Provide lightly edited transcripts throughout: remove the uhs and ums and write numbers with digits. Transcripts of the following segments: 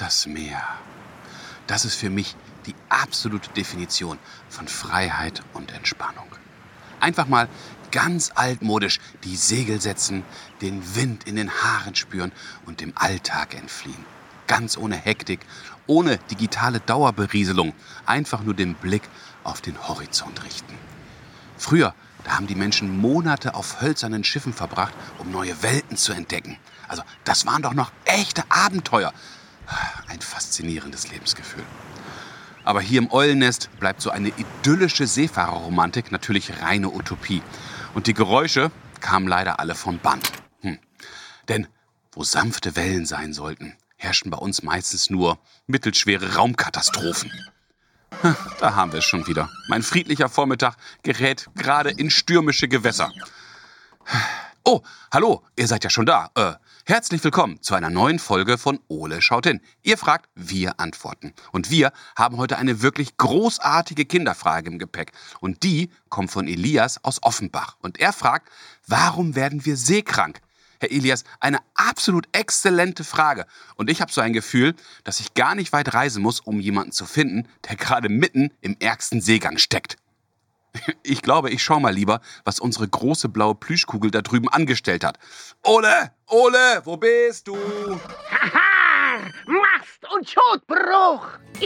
Das Meer. Das ist für mich die absolute Definition von Freiheit und Entspannung. Einfach mal ganz altmodisch die Segel setzen, den Wind in den Haaren spüren und dem Alltag entfliehen. Ganz ohne Hektik, ohne digitale Dauerberieselung, einfach nur den Blick auf den Horizont richten. Früher, da haben die Menschen Monate auf hölzernen Schiffen verbracht, um neue Welten zu entdecken. Also das waren doch noch echte Abenteuer. Ein faszinierendes Lebensgefühl. Aber hier im Eulennest bleibt so eine idyllische Seefahrerromantik natürlich reine Utopie. Und die Geräusche kamen leider alle vom Band. Denn wo sanfte Wellen sein sollten, herrschen bei uns meistens nur mittelschwere Raumkatastrophen. Da haben wir es schon wieder. Mein friedlicher Vormittag gerät gerade in stürmische Gewässer. Oh, hallo, ihr seid ja schon da. Herzlich willkommen zu einer neuen Folge von Ole schaut hin. Ihr fragt, wir antworten. Und wir haben heute eine wirklich großartige Kinderfrage im Gepäck. Und die kommt von Elias aus Offenbach. Und er fragt, warum werden wir seekrank? Herr Elias, eine absolut exzellente Frage. Und ich habe so ein Gefühl, dass ich gar nicht weit reisen muss, um jemanden zu finden, der gerade mitten im ärgsten Seegang steckt. Ich glaube, ich schau mal lieber, was unsere große blaue Plüschkugel da drüben angestellt hat. Ole, wo bist du? Haha, Mast- und Schotbruch.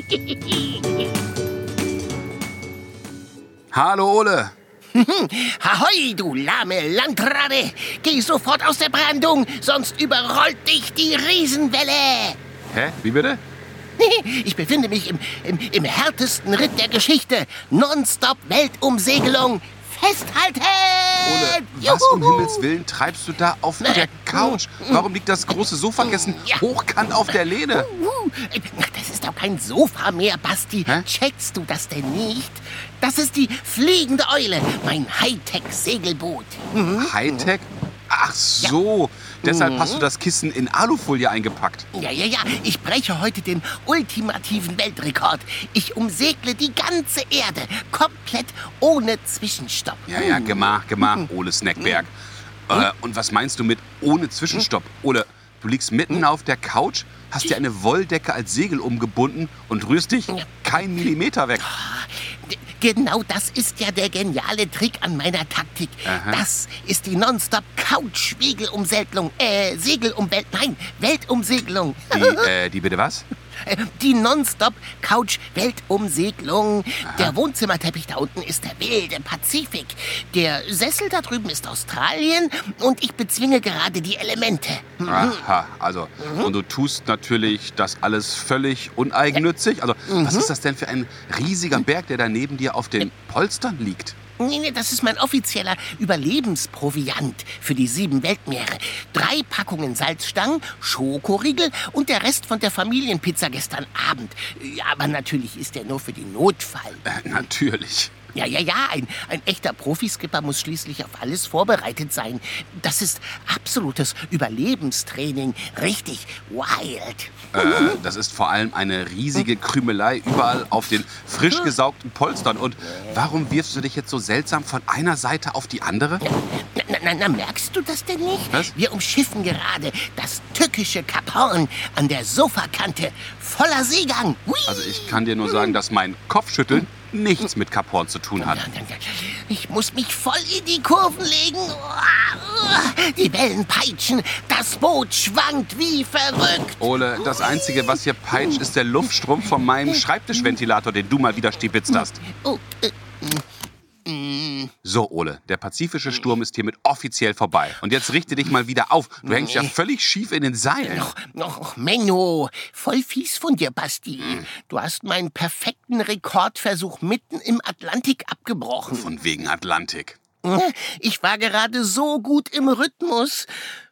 Hallo, Ole. Ahoi, du lahme Landratte! Geh sofort aus der Brandung, sonst überrollt dich die Riesenwelle! Hä? Wie bitte? Ich befinde mich im härtesten Ritt der Geschichte. Nonstop-Weltumsegelung. Festhalten! Ole, was um Himmels Willen treibst du da auf der Couch? Warum liegt das große Sofakissen hochkant auf der Lehne? Das ist doch kein Sofa mehr, Basti. Hä? Checkst du das denn nicht? Das ist die fliegende Eule, mein Hightech-Segelboot. Hightech? Ach so, deshalb hast du das Kissen in Alufolie eingepackt. Ja. Ich breche heute den ultimativen Weltrekord. Ich umsegle die ganze Erde komplett ohne Zwischenstopp. Ja, Gemach, Ole Snackberg. Und was meinst du mit ohne Zwischenstopp? Ole, du liegst mitten auf der Couch, hast dir eine Wolldecke als Segel umgebunden und rührst dich keinen Millimeter weg. Genau das ist ja der geniale Trick an meiner Taktik. Aha. Das ist die Weltumsegelung. Die bitte was? Die Nonstop-Couch-Weltumsegelung. Der Wohnzimmerteppich da unten ist der wilde Pazifik. Der Sessel da drüben ist Australien und ich bezwinge gerade die Elemente. Aha, also, und du tust natürlich das alles völlig uneigennützig? Also, was ist das denn für ein riesiger Berg, der da neben dir auf den Polstern liegt? Nee, das ist mein offizieller Überlebensproviant für die 7 Weltmeere. 3 Packungen Salzstangen, Schokoriegel und der Rest von der Familienpizza gestern Abend. Ja, aber natürlich ist der nur für den Notfall. Natürlich. Ja, ein echter Profiskipper muss schließlich auf alles vorbereitet sein. Das ist absolutes Überlebenstraining. Richtig wild. Das ist vor allem eine riesige Krümelei überall auf den frisch gesaugten Polstern. Und warum wirfst du dich jetzt so seltsam von einer Seite auf die andere? Na, merkst du das denn nicht? Was? Wir umschiffen gerade das tückische Kap Horn an der Sofakante. Voller Seegang. Hui. Also ich kann dir nur sagen, dass mein Kopfschütteln nichts mit Kap Horn zu tun hat. Ich muss mich voll in die Kurven legen. Die Wellen peitschen, das Boot schwankt wie verrückt. Ole, das Einzige, was hier peitscht, ist der Luftstrom von meinem Schreibtischventilator, den du mal wieder stibitzt hast. Oh, So, Ole, der pazifische Sturm ist hiermit offiziell vorbei. Und jetzt richte dich mal wieder auf. Du hängst ja völlig schief in den Seilen. Menno, voll fies von dir, Basti. Du hast meinen perfekten Rekordversuch mitten im Atlantik abgebrochen. Von wegen Atlantik. Ich war gerade so gut im Rhythmus.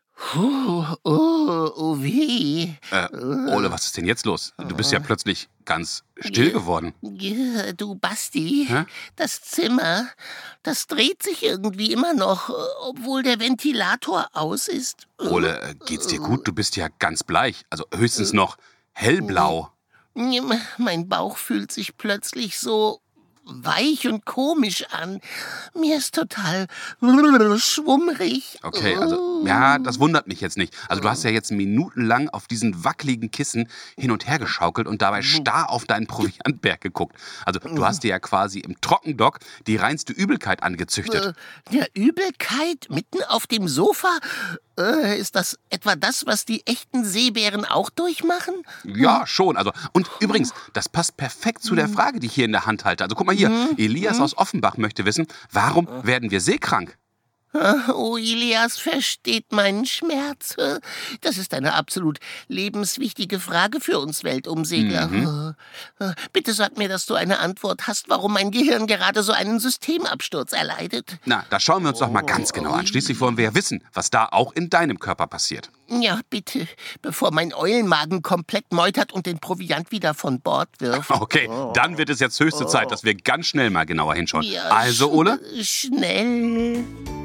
Weh. Ole, was ist denn jetzt los? Du bist ja plötzlich ganz still geworden. Du, Basti, Hä? das Zimmer, das dreht sich irgendwie immer noch, obwohl der Ventilator aus ist. Ole, geht's dir gut? Du bist ja ganz bleich. Also höchstens noch hellblau. Mein Bauch fühlt sich plötzlich so weich und komisch an. Mir ist total schwummrig. Okay, also, ja, das wundert mich jetzt nicht. Also, du hast ja jetzt minutenlang auf diesen wackeligen Kissen hin und her geschaukelt und dabei starr auf deinen Proviantberg geguckt. Also, du hast dir ja quasi im Trockendock die reinste Übelkeit angezüchtet. Ja, Übelkeit mitten auf dem Sofa? Ist das etwa das, was die echten Seebären auch durchmachen? Ja, schon. Also, und übrigens, das passt perfekt zu der Frage, die ich hier in der Hand halte. Also, guck mal hier. Elias aus Offenbach möchte wissen, warum werden wir seekrank? Oh, Elias versteht meinen Schmerz. Das ist eine absolut lebenswichtige Frage für uns Weltumsegler. Bitte sag mir, dass du eine Antwort hast, warum mein Gehirn gerade so einen Systemabsturz erleidet. Na, das schauen wir uns doch mal ganz genau an. Schließlich wollen wir ja wissen, was da auch in deinem Körper passiert. Ja, bitte, bevor mein Eulenmagen komplett meutert und den Proviant wieder von Bord wirft. Okay, dann wird es jetzt höchste Zeit, dass wir ganz schnell mal genauer hinschauen. Ja, Also, Ole? Schnell.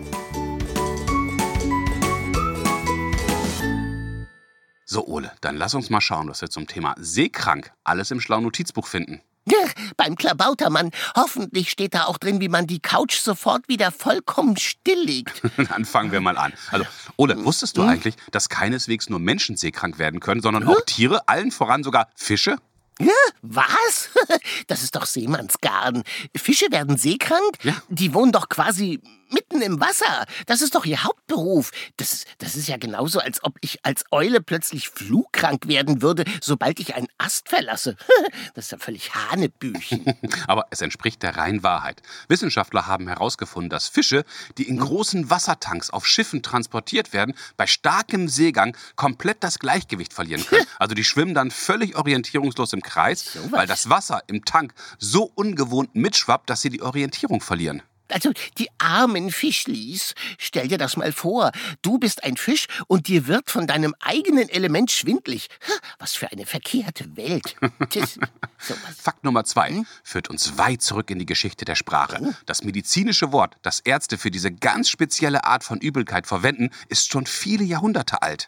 So, Ole, dann lass uns mal schauen, was wir zum Thema seekrank alles im schlauen Notizbuch finden. Ja, beim Klabautermann. Hoffentlich steht da auch drin, wie man die Couch sofort wieder vollkommen stilllegt. Dann fangen wir mal an. Also, Ole, wusstest du eigentlich, dass keineswegs nur Menschen seekrank werden können, sondern auch Tiere, allen voran sogar Fische? Ja, was? Das ist doch Seemannsgarn. Fische werden seekrank? Ja. Die wohnen doch quasi mitten im Wasser. Das ist doch ihr Hauptberuf. Das ist ja genauso, als ob ich als Eule plötzlich flugkrank werden würde, sobald ich einen Ast verlasse. Das ist ja völlig Hanebüchen. Aber es entspricht der reinen Wahrheit. Wissenschaftler haben herausgefunden, dass Fische, die in großen Wassertanks auf Schiffen transportiert werden, bei starkem Seegang komplett das Gleichgewicht verlieren können. Also die schwimmen dann völlig orientierungslos im Kreis, So was. weil das Wasser im Tank so ungewohnt mitschwappt, dass sie die Orientierung verlieren. Also, die armen Fischlis, stell dir das mal vor. Du bist ein Fisch und dir wird von deinem eigenen Element schwindlig. Was für eine verkehrte Welt. Sowas. Fakt Nummer 2 führt uns weit zurück in die Geschichte der Sprache. Das medizinische Wort, das Ärzte für diese ganz spezielle Art von Übelkeit verwenden, ist schon viele Jahrhunderte alt.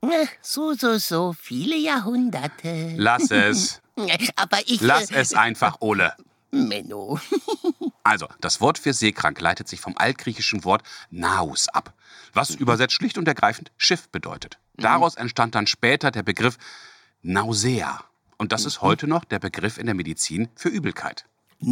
So viele Jahrhunderte. Lass es. Aber ich... Lass es einfach, Ole. Menno. Also, das Wort für seekrank leitet sich vom altgriechischen Wort Naus ab, was übersetzt schlicht und ergreifend Schiff bedeutet. Daraus entstand dann später der Begriff Nausea. Und das ist heute noch der Begriff in der Medizin für Übelkeit.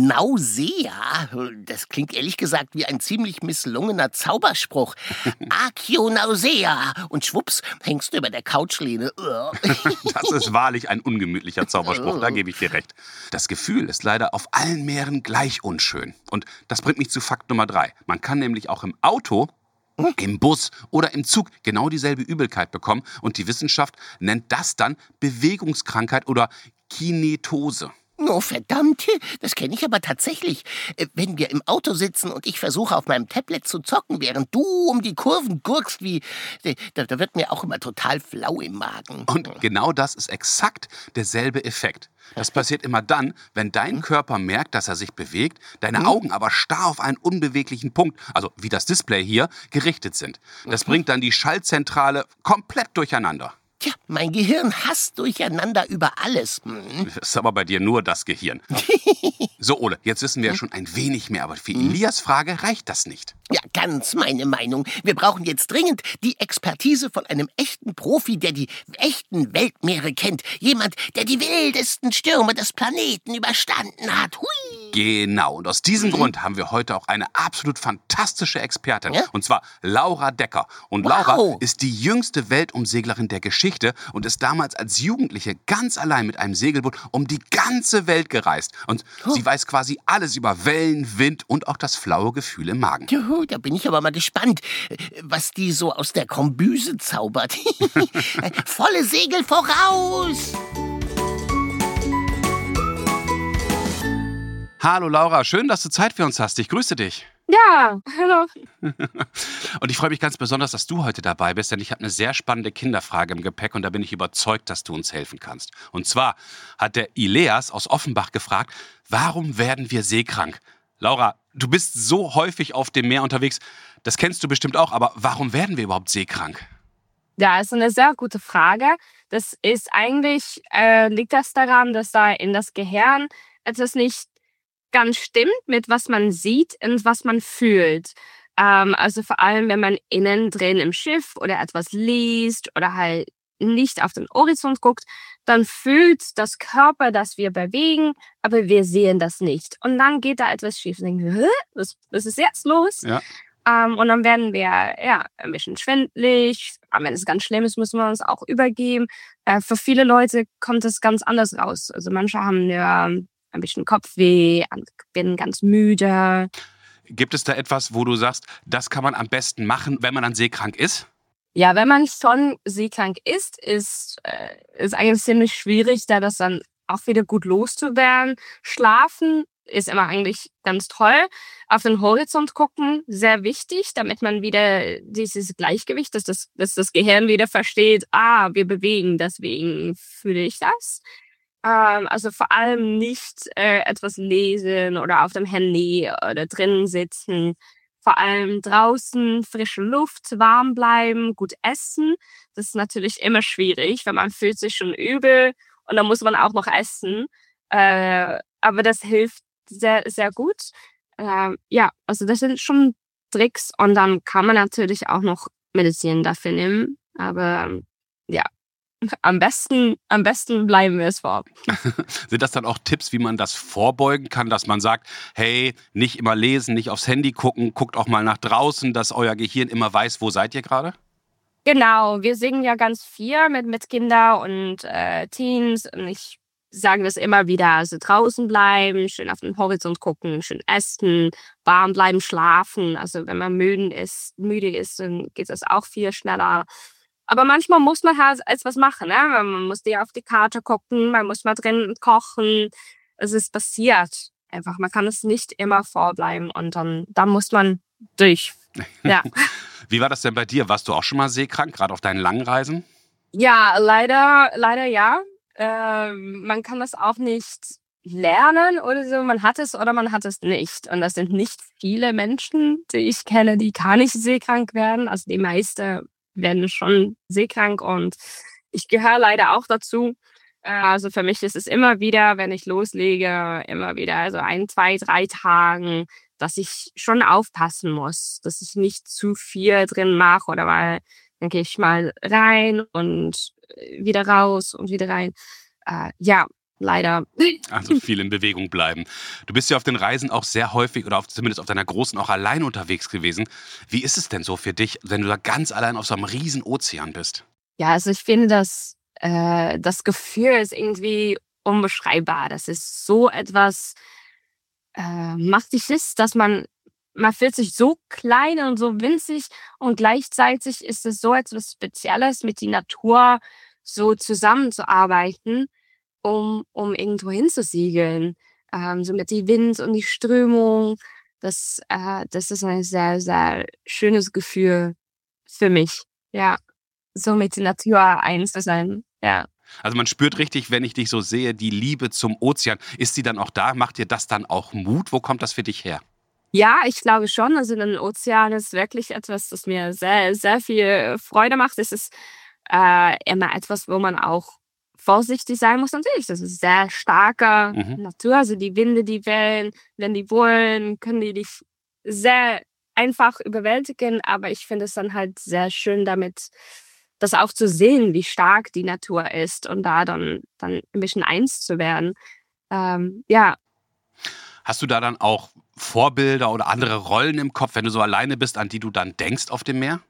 Nausea? Das klingt ehrlich gesagt wie ein ziemlich misslungener Zauberspruch. Accio Nausea. Und schwupps, hängst du über der Couchlehne. Das ist wahrlich ein ungemütlicher Zauberspruch, da gebe ich dir recht. Das Gefühl ist leider auf allen Meeren gleich unschön. Und das bringt mich zu Fakt Nummer 3. Man kann nämlich auch im Auto, im Bus oder im Zug genau dieselbe Übelkeit bekommen. Und die Wissenschaft nennt das dann Bewegungskrankheit oder Kinetose. Oh, verdammt, das kenne ich aber tatsächlich. Wenn wir im Auto sitzen und ich versuche, auf meinem Tablet zu zocken, während du um die Kurven gurkst, da wird mir auch immer total flau im Magen. Und genau das ist exakt derselbe Effekt. Das passiert immer dann, wenn dein Körper merkt, dass er sich bewegt, deine Augen aber starr auf einen unbeweglichen Punkt, also wie das Display hier, gerichtet sind. Das bringt dann die Schaltzentrale komplett durcheinander. Tja, mein Gehirn hasst Durcheinander über alles. Das ist aber bei dir nur das Gehirn. So, Ole, jetzt wissen wir ja schon ein wenig mehr, aber für Elias Frage reicht das nicht. Ja, ganz meine Meinung. Wir brauchen jetzt dringend die Expertise von einem echten Profi, der die echten Weltmeere kennt. Jemand, der die wildesten Stürme des Planeten überstanden hat. Hui! Genau, und aus diesem Grund haben wir heute auch eine absolut fantastische Expertin, Ja? und zwar Laura Decker. Und Wow. Laura ist die jüngste Weltumseglerin der Geschichte und ist damals als Jugendliche ganz allein mit einem Segelboot um die ganze Welt gereist. Und sie weiß quasi alles über Wellen, Wind und auch das flaue Gefühl im Magen. Juhu, da bin ich aber mal gespannt, was die so aus der Kombüse zaubert. Volle Segel voraus! Hallo Laura, schön, dass du Zeit für uns hast. Ich grüße dich. Ja, hallo. Und ich freue mich ganz besonders, dass du heute dabei bist, denn ich habe eine sehr spannende Kinderfrage im Gepäck und da bin ich überzeugt, dass du uns helfen kannst. Und zwar hat der Elias aus Offenbach gefragt, warum werden wir seekrank? Laura, du bist so häufig auf dem Meer unterwegs, das kennst du bestimmt auch, aber warum werden wir überhaupt seekrank? Ja, ist eine sehr gute Frage. Das ist eigentlich, liegt das daran, dass da in das Gehirn etwas nicht ganz stimmt mit was man sieht und was man fühlt. Also vor allem, wenn man innen drin im Schiff oder etwas liest oder halt nicht auf den Horizont guckt, dann fühlt das Körper, dass wir bewegen, aber wir sehen das nicht. Und dann geht da etwas schief. Und denken wir, hä? Was ist jetzt los? Ja. Und dann werden wir ein bisschen schwindelig. Aber wenn es ganz schlimm ist, müssen wir uns auch übergeben. Für viele Leute kommt es ganz anders raus. Also manche haben ein bisschen Kopfweh, werden ganz müde. Gibt es da etwas, wo du sagst, das kann man am besten machen, wenn man dann seekrank ist? Ja, wenn man schon seekrank ist eigentlich ziemlich schwierig, da das dann auch wieder gut loszuwerden. Schlafen ist immer eigentlich ganz toll. Auf den Horizont gucken, sehr wichtig, damit man wieder dieses Gleichgewicht, dass das Gehirn wieder versteht, wir bewegen, deswegen fühle ich das. Also vor allem nicht etwas lesen oder auf dem Handy oder drinnen sitzen. Vor allem draußen, frische Luft, warm bleiben, gut essen. Das ist natürlich immer schwierig, weil man fühlt sich schon übel und dann muss man auch noch essen. Aber das hilft sehr, sehr gut. Also das sind schon Tricks und dann kann man natürlich auch noch Medizin dafür nehmen. Aber am besten bleiben wir es vor. Sind das dann auch Tipps, wie man das vorbeugen kann, dass man sagt, hey, nicht immer lesen, nicht aufs Handy gucken, guckt auch mal nach draußen, dass euer Gehirn immer weiß, wo seid ihr gerade? Genau, wir singen ja ganz viel mit Kindern und Teens und ich sage das immer wieder, also draußen bleiben, schön auf den Horizont gucken, schön essen, warm bleiben, schlafen. Also wenn man müde ist, dann geht das auch viel schneller. Aber manchmal muss man halt etwas machen. Ne? Man muss auf die Karte gucken, man muss mal drin kochen. Es ist passiert einfach. Man kann es nicht immer vorbleiben und dann muss man durch. Ja. Wie war das denn bei dir? Warst du auch schon mal seekrank, gerade auf deinen langen Reisen? Ja, leider ja. Man kann das auch nicht lernen oder so. Man hat es oder man hat es nicht. Und das sind nicht viele Menschen, die ich kenne, die gar nicht seekrank werden. Also die meisten werden schon seekrank und ich gehöre leider auch dazu. Also für mich ist es immer wieder, wenn ich loslege, immer wieder, also 1, 2, 3 Tagen, dass ich schon aufpassen muss, dass ich nicht zu viel drin mache oder mal, dann gehe ich mal rein und wieder raus und wieder rein. Leider. Also viel in Bewegung bleiben. Du bist ja auf den Reisen auch sehr häufig oder zumindest auf deiner großen auch allein unterwegs gewesen. Wie ist es denn so für dich, wenn du da ganz allein auf so einem riesen Ozean bist? Ja, also ich finde, das Gefühl ist irgendwie unbeschreibbar. Das ist so etwas Machtliches, dass man fühlt sich so klein und so winzig und gleichzeitig ist es so etwas Spezielles, mit der Natur so zusammenzuarbeiten, um irgendwo hinzusegeln. So mit dem Wind und die Strömung. Das ist ein sehr, sehr schönes Gefühl für mich. Ja, so mit der Natur eins zu sein. Ja. Also man spürt richtig, wenn ich dich so sehe, die Liebe zum Ozean. Ist sie dann auch da? Macht dir das dann auch Mut? Wo kommt das für dich her? Ja, ich glaube schon. Also ein Ozean ist wirklich etwas, das mir sehr, sehr viel Freude macht. Es ist immer etwas, wo man auch vorsichtig sein muss. Natürlich, das ist sehr starke Natur. Also die Winde, die Wellen, wenn die wollen, können die dich sehr einfach überwältigen. Aber ich finde es dann halt sehr schön, damit das auch zu sehen, wie stark die Natur ist und da dann ein bisschen eins zu werden. Ja. Hast du da dann auch Vorbilder oder andere Rollen im Kopf, wenn du so alleine bist, an die du dann denkst auf dem Meer?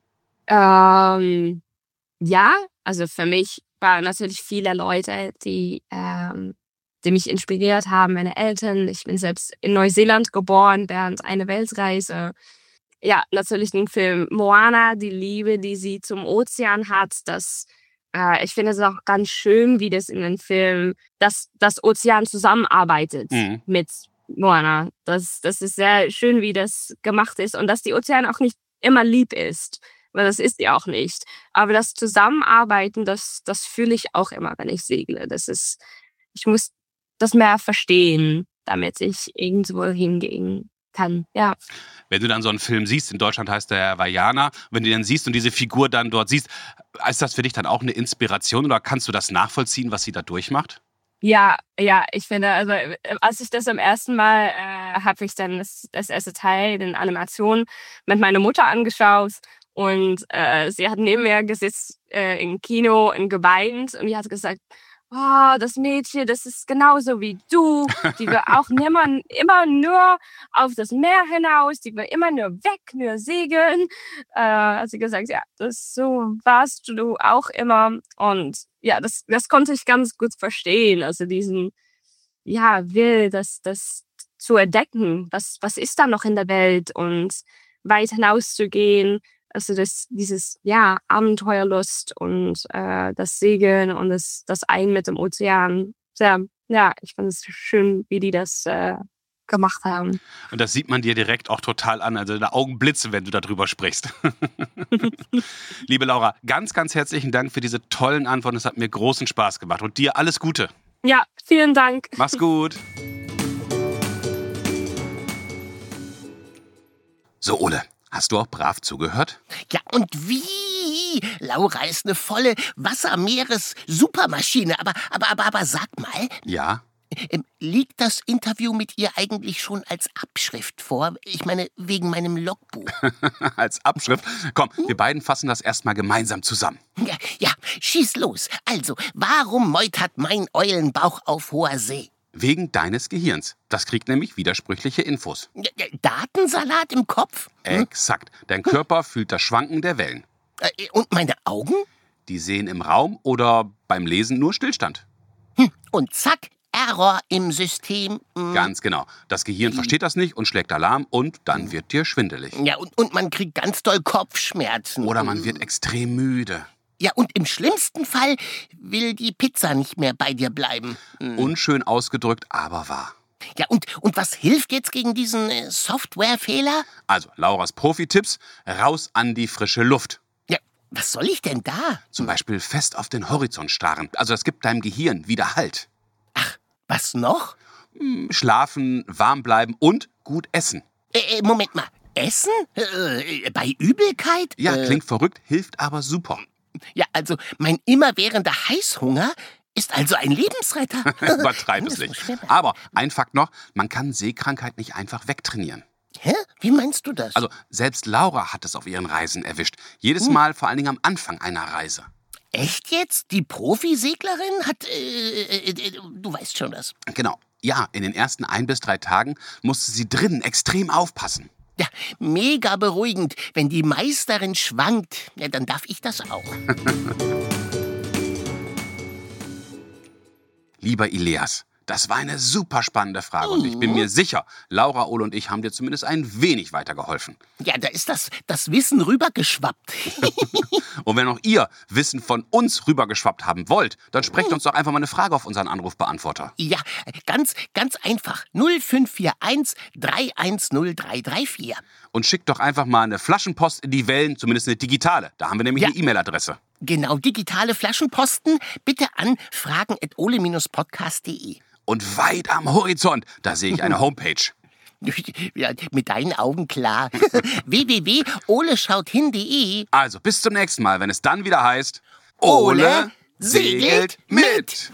Ja, also für mich waren natürlich viele Leute, die mich inspiriert haben, meine Eltern. Ich bin selbst in Neuseeland geboren während einer Weltreise. Ja, natürlich den Film Moana, die Liebe, die sie zum Ozean hat. Ich finde es auch ganz schön, wie das in dem Film, dass das Ozean zusammenarbeitet mit Moana. Das ist sehr schön, wie das gemacht ist und dass die Ozean auch nicht immer lieb ist. Weil das ist sie auch nicht. Aber das Zusammenarbeiten, das fühle ich auch immer, wenn ich segle. Ich muss das mehr verstehen, damit ich irgendwo hingehen kann. Ja. Wenn du dann so einen Film siehst, in Deutschland heißt der Vaiana, wenn du den siehst und diese Figur dann dort siehst, ist das für dich dann auch eine Inspiration oder kannst du das nachvollziehen, was sie da durchmacht? Ja, ich finde, also als ich das am ersten Mal habe ich dann das erste Teil, den Animation, mit meiner Mutter angeschaut und sie hat neben mir gesessen im Kino und geweint und die hat gesagt, oh, das Mädchen, das ist genauso wie du, die will auch immer nur auf das Meer hinaus, die will immer nur weg, nur segeln. Hat sie gesagt, ja, so warst du auch immer und ja, das konnte ich ganz gut verstehen. Also diesen, will das zu entdecken. Was ist da noch in der Welt und weit hinauszugehen. Also dieses Abenteuerlust und das Segeln und das Ein mit dem Ozean. Sehr, ich fand es schön, wie die das gemacht haben. Und das sieht man dir direkt auch total an. Also deine Augen blitzen, wenn du darüber sprichst. Liebe Laura, ganz, ganz herzlichen Dank für diese tollen Antworten. Es hat mir großen Spaß gemacht. Und dir alles Gute. Ja, vielen Dank. Mach's gut. So, Ole, hast du auch brav zugehört? Ja, und wie? Laura ist eine volle Wasser-Meeres-Supermaschine. Aber sag mal, Ja? liegt das Interview mit ihr eigentlich schon als Abschrift vor? Ich meine, wegen meinem Logbuch. Als Abschrift? Komm, wir beiden fassen das erstmal gemeinsam zusammen. Ja, schieß los. Also, warum meutert mein Eulenbauch auf hoher See? Wegen deines Gehirns. Das kriegt nämlich widersprüchliche Infos. Datensalat im Kopf? Exakt. Dein Körper fühlt das Schwanken der Wellen. Und meine Augen? Die sehen im Raum oder beim Lesen nur Stillstand. Und zack, Error im System. Ganz genau. Das Gehirn versteht das nicht und schlägt Alarm und dann wird dir schwindelig. Ja, und man kriegt ganz doll Kopfschmerzen. Oder man wird extrem müde. Ja, und im schlimmsten Fall will die Pizza nicht mehr bei dir bleiben. Unschön ausgedrückt, aber wahr. Ja, und was hilft jetzt gegen diesen Softwarefehler? Also, Lauras Profi-Tipps, raus an die frische Luft. Ja, was soll ich denn da? Zum Beispiel fest auf den Horizont starren. Also das gibt deinem Gehirn wieder Halt. Ach, was noch? Schlafen, warm bleiben und gut essen. Moment mal, Essen? Bei Übelkeit? Ja, klingt verrückt, hilft aber super. Ja, also mein immerwährender Heißhunger ist also ein Lebensretter. Übertreib es nicht. Aber ein Fakt noch, man kann Seekrankheit nicht einfach wegtrainieren. Hä? Wie meinst du das? Also selbst Laura hat es auf ihren Reisen erwischt. Jedes Mal, vor allen Dingen am Anfang einer Reise. Echt jetzt? Die Profiseglerin hat, du weißt schon was. Genau. Ja, in den ersten 1 bis 3 Tagen musste sie drinnen extrem aufpassen. Ja, mega beruhigend. Wenn die Meisterin schwankt, ja, dann darf ich das auch. Lieber Ilias, das war eine super spannende Frage und ich bin mir sicher, Laura, Ole und ich haben dir zumindest ein wenig weitergeholfen. Ja, da ist das Wissen rübergeschwappt. Und wenn auch ihr Wissen von uns rübergeschwappt haben wollt, dann sprecht uns doch einfach mal eine Frage auf unseren Anrufbeantworter. Ja, ganz einfach. 0541 310 334. Und schickt doch einfach mal eine Flaschenpost in die Wellen, zumindest eine digitale. Da haben wir nämlich eine E-Mail-Adresse. Genau, digitale Flaschenposten bitte an fragen@ole-podcast.de. Und weit am Horizont, da sehe ich eine Homepage. Ja, mit deinen Augen klar. www.oleschauthin.de. Also bis zum nächsten Mal, wenn es dann wieder heißt... Ole segelt mit.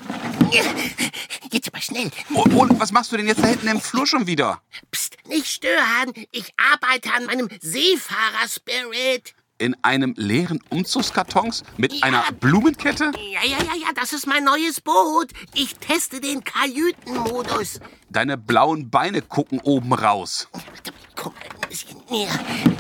Jetzt aber schnell. Ole, was machst du denn jetzt da hinten im Flur schon wieder? Psst, nicht stören. Ich arbeite an meinem Seefahrer-Spirit. In einem leeren Umzugskartons mit einer Blumenkette? Ja, das ist mein neues Boot. Ich teste den Kajütenmodus. Deine blauen Beine gucken oben raus. Komm ein bisschen näher.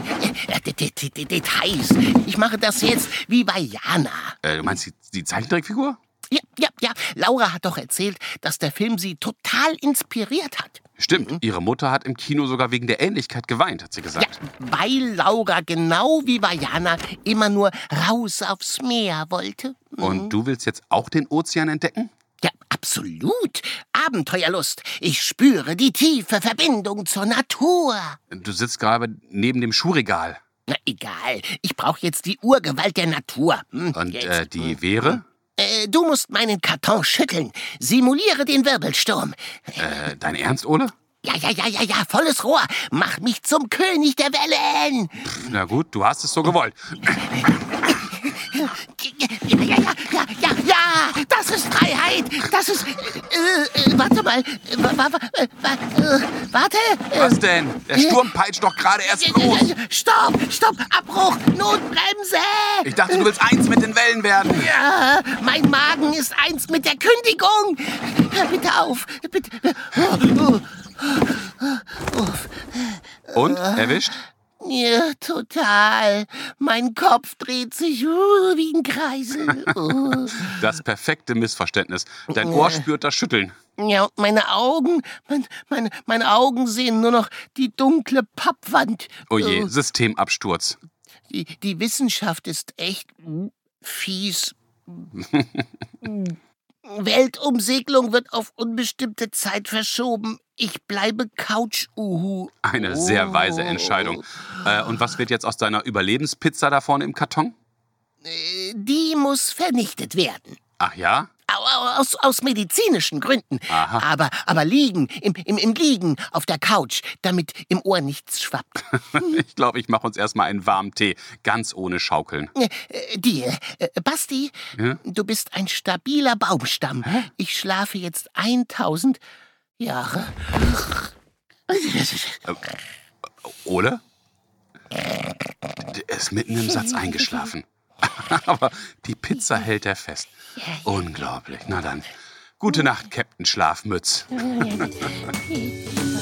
Details. Ich mache das jetzt wie bei Jana. Du meinst die Zeichentrickfigur? Ja. Laura hat doch erzählt, dass der Film sie total inspiriert hat. Stimmt, ihre Mutter hat im Kino sogar wegen der Ähnlichkeit geweint, hat sie gesagt. Ja, weil Laura genau wie Vajana immer nur raus aufs Meer wollte. Und du willst jetzt auch den Ozean entdecken? Ja, absolut. Abenteuerlust. Ich spüre die tiefe Verbindung zur Natur. Du sitzt gerade neben dem Schuhregal. Na, egal. Ich brauche jetzt die Urgewalt der Natur. Und die wäre? Du musst meinen Karton schütteln. Simuliere den Wirbelsturm. Dein Ernst, Ole? Ja, volles Rohr. Mach mich zum König der Wellen. Na gut, du hast es so gewollt. Ja. das ist Freiheit. Das ist... warte mal. Warte. Was denn? Der Sturm peitscht doch gerade erst los. Stopp, Abbruch, Notbremse. Ich dachte, du willst eins mit den Wellen werden. Ja, mein Magen ist eins mit der Kündigung. Hör bitte auf. Bitte. Und? Erwischt? Ja, total. Mein Kopf dreht sich wie ein Kreisel. Das perfekte Missverständnis. Dein Ohr spürt das Schütteln. Ja, und meine Augen, meine Augen sehen nur noch die dunkle Pappwand. Oh je, Systemabsturz. Die Wissenschaft ist echt fies. Weltumsegelung wird auf unbestimmte Zeit verschoben. Ich bleibe Couch-Uhu. Eine sehr weise Entscheidung. Und was wird jetzt aus deiner Überlebenspizza da vorne im Karton? Die muss vernichtet werden. Ach ja? Aus medizinischen Gründen. Aha. Aber liegen, im Liegen auf der Couch, damit im Ohr nichts schwappt. Ich glaube, ich mache uns erstmal einen warmen Tee, ganz ohne Schaukeln. Dir, Basti, Ja? du bist ein stabiler Baumstamm. Ich schlafe jetzt 1000 Jahre. Ole? Der ist mitten im Satz eingeschlafen. Aber die Pizza hält er fest. Unglaublich. Na dann. Gute Nacht, Captain Schlafmütz.